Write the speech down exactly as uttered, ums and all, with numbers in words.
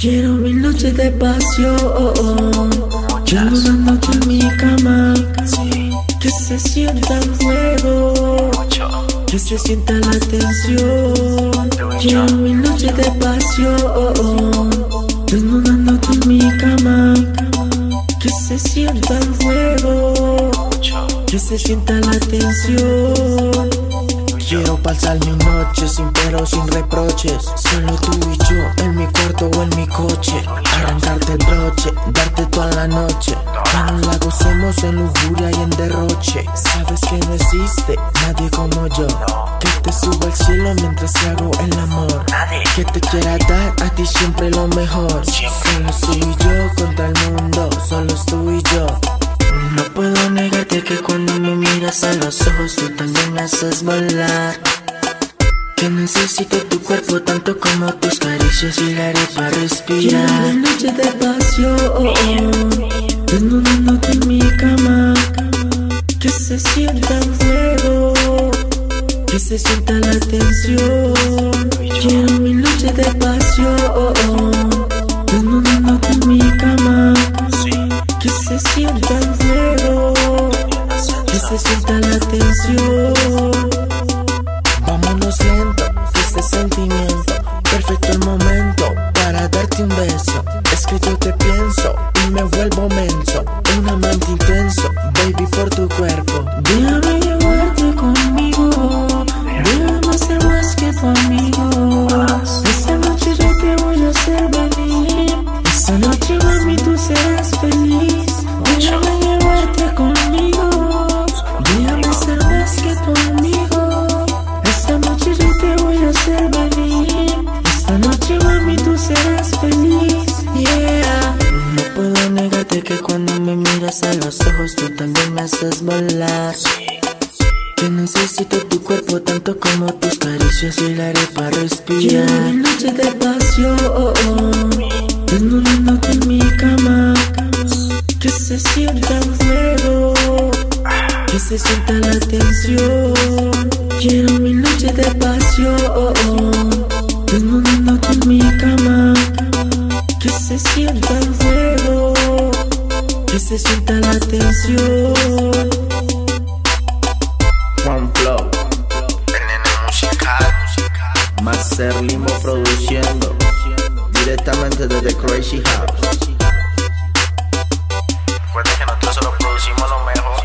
Quiero mil noches de pasión, desnudándote en mi cama, que se sienta el fuego, que se sienta la tensión. Quiero mil noches de pasión, desnudándote en mi cama, que se sienta el fuego, que se sienta la tensión. Quiero pasar mi noche sin pero sin reproches, solo tú y yo en mi cuarto o en mi coche. Arrancarte el broche, darte toda la noche, que nos la gocemos en lujuria y en derroche. Sabes que no existe nadie como yo, que te suba al cielo mientras hago el amor, que te quiera dar a ti siempre lo mejor. Solo soy yo contra el mundo, solo tú y yo. No puedo negarte que cuando me miras a los ojos tú también me haces volar, que necesito tu cuerpo tanto como tus caricias y la haré para respirar. Quiero mil noches de pasión, desnudándote en mi cama, que se sienta el fuego, que se sienta la tensión. Quiero mil noches de pasión, desnudándote en mi cama, que se sienta el fuego, que se sienta la tensión. Vámonos lento, este sentimiento, perfecto el momento para darte un beso. Es que yo te pienso y me vuelvo menso, un amante intenso, baby, por tu cuerpo. Déjame llevarte conmigo, déjame ser más que tu amigo. Esta noche yo te voy a hacer venir, esta noche mami tú serás feliz. Déjame llevarte conmigo, déjame ser más que tu amigo. Esta noche yo te voy a hacer venir, esta noche mami tú serás feliz. Yeah. No puedo negarte que cuando me miras a los ojos tú también me haces volar, que necesito tu cuerpo tanto como tus caricias y la haré para respirar. Quiero mil noches de pasión, desnudándote en mi cama, que se sienta el fuego, que se sienta la tensión. Quiero mil noches de pasión, desnudándote en mi cama, que se sienta el fuego, que se sienta la tensión. Juan Flow, el nene musical, Master Limo produciendo, directamente desde Crazy House. Recuerda que nosotros solo producimos lo mejor.